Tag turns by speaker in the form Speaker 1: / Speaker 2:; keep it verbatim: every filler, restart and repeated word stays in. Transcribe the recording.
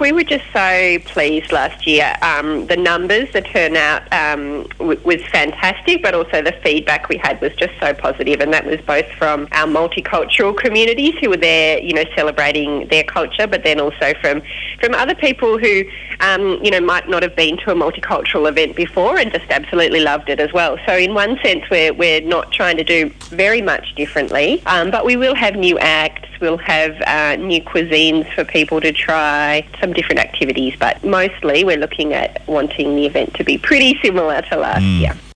Speaker 1: we were just so pleased last year. Um, the numbers, the turnout um, w- was fantastic, but also the feedback we had was just so positive, and that was both from our multicultural communities who were there, you know, celebrating their culture, but then also from from other people who, um, you know, might not have been to a multicultural event before and just absolutely loved it as well. So in one sense, we're we're not trying to do very much differently, um, but we will have new acts. We'll have uh, new cuisines for people to try, some different activities, but mostly we're looking at wanting the event to be pretty similar to last
Speaker 2: Mm.
Speaker 1: year.